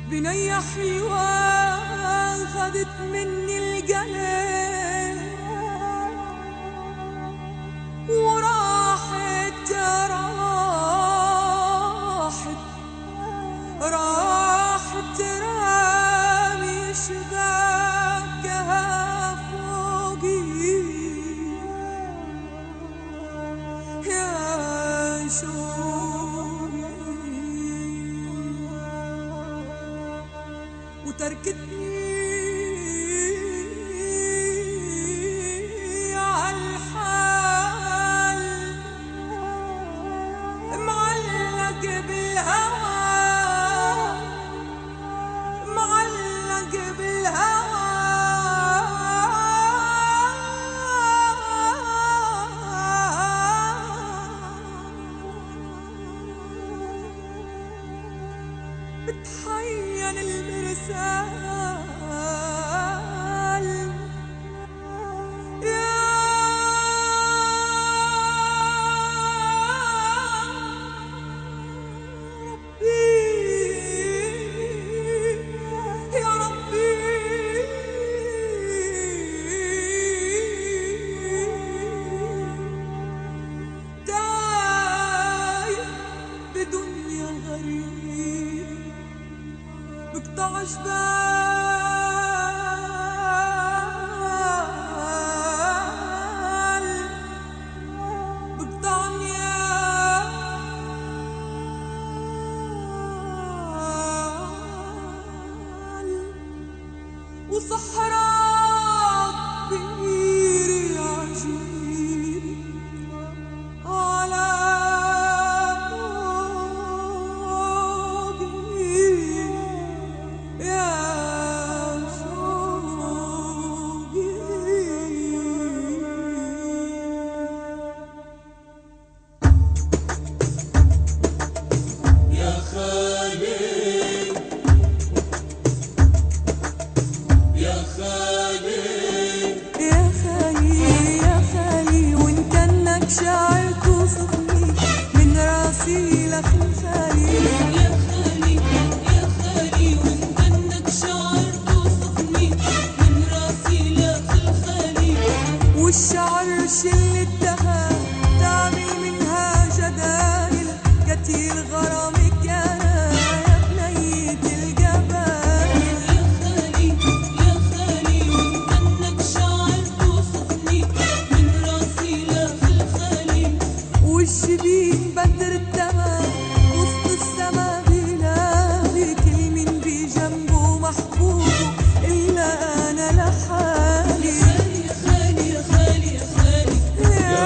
بنية حلوة خدت مني القلب وراحت راحت رامي شباكها فوقي يا شوقي وتركتني عالحال معلق بالهوى معلق بالهوى بتحين المرسال يا ربي يا ربي تايه بدنيا غريب بقطع جبال بقطع نيال وصحراء كبير عجيب على فوقي يا شوقي يا خالي يا خالي يا خالي يا خالي وإن كانك شاعر توصفني من راسي لخلخالي يا خالي يا خالي وإن كانك شاعر توصفني من راسي لخلخالي والشعر شلتها تعمل منها جدايل قتيل غرامك أنا يا بنية الجبال يا خالي يا خالي وإن كانك شاعر توصفني من راسي لخلخالي والشبين بدر التمام وسط السما بيلاقي كل من بجنبه محبوبه إلا أنا لحالي يا خالي يا خالي يا خالي يا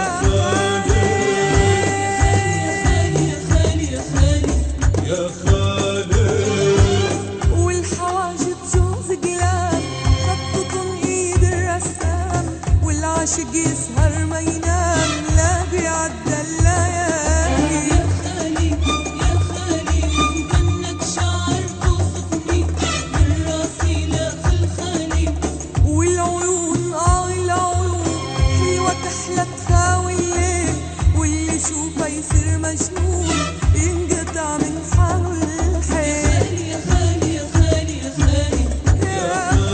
يا خالي يا خالي يا خالي والحواجب جوز قلال خطتهم ايد الرسام والعاشق يسهر ما ينام لا بيعدى الليالي يا خالي يا خالي وإن كانك شاعر توصفني من راسي لخلخالي والعيون العيون حلوة تحلى تخاوي الليل واللي يشوفها يصير مجنون ينقطع من حاله الحيل يا خالي يا خالي يا خالي يا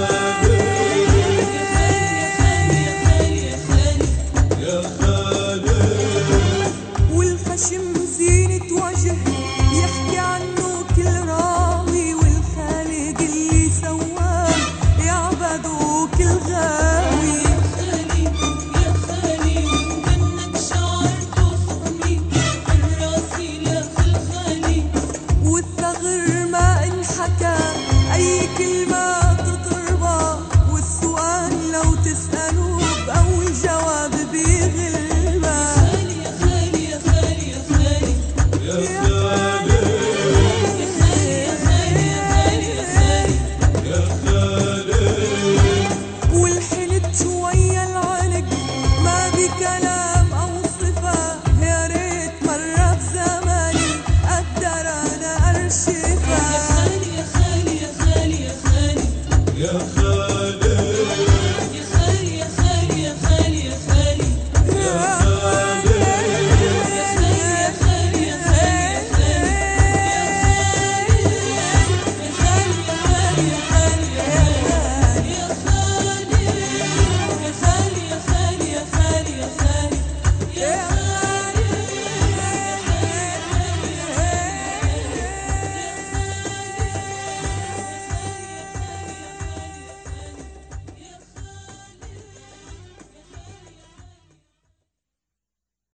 يا خالي والخشم زينة وجه يحكي عنه كل راوي والخالق اللي سواه يعبده كل غاوي خالي يا خالي وإن كانك شاعر توصفني من راسي لخلخالي والثغر ما انحكى أي كلمة